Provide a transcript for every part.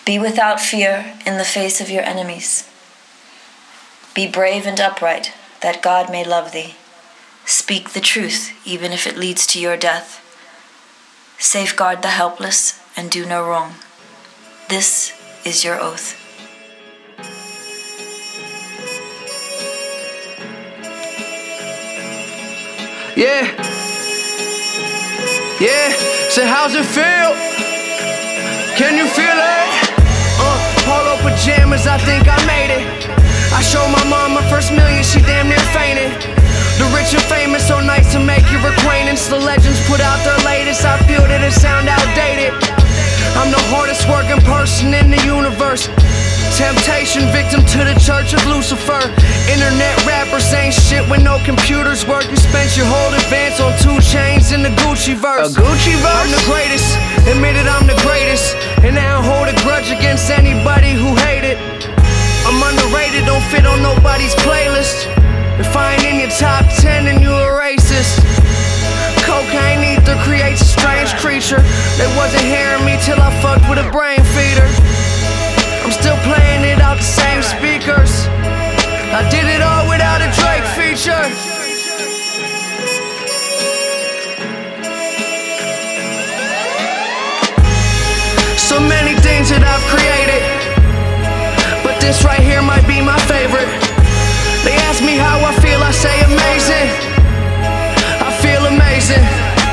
Be without fear in the face of your enemies. Be brave and upright, that God may love thee. Speak the truth, even if it leads to your death. Safeguard the helpless and do no wrong. This is your oath. Yeah. So how's it feel? Can you feel it? Polo pajamas, I think I made it. I showed my mom my first million, she damn near fainted. The rich and famous, so nice to make your acquaintance. The legends put out their latest, I feel that it sound outdated. I'm the hardest working person in the universe. Temptation, victim to the church of Lucifer. Internet rappers ain't shit when no computers work. You spent your whole advance on 2 Chainz in the Gucci verse. A Gucci verse? I'm the greatest, admitted I'm the greatest. And I don't hold a grudge against anybody who hate it. I'm underrated, don't fit on nobody's playlist. If I ain't in your top 10, then you a racist. Cocaine ether creates a strange creature. They wasn't hearing me till I fucked with a brain feeder. I'm still playing it out the same speakers. I did it all without a Drake feature. So many things that I've created, but this right here might be my favorite. They ask me how I feel, I say amazing. I feel amazing.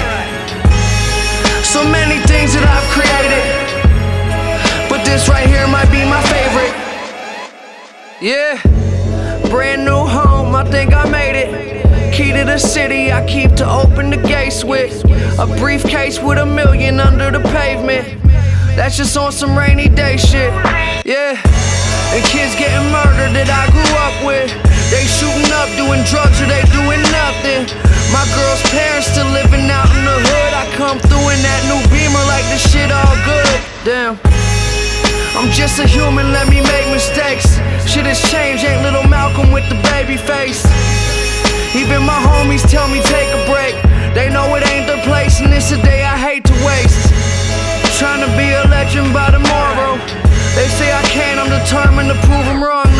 So many things that I've created, but this right here might be my favorite. Yeah, brand new home, I think I made it. Key to the city, I keep to open the gates with. A briefcase with $1 million under the pavement. That's just on some rainy day shit. Yeah, and kids getting murdered that I grew up with. They shooting up, doing drugs, or they doing nothing. My girl's parents still living out in the hood. I come through in that new Beamer like the shit all good. Damn, I'm just a human, let me make mistakes. Shit has changed, ain't little Malcolm with the baby face. Even my homies tell me take a break. They know it ain't their place, and it's a day I hate to waste. Trying to be a legend by tomorrow. They say I can't, I'm determined to prove them wrong.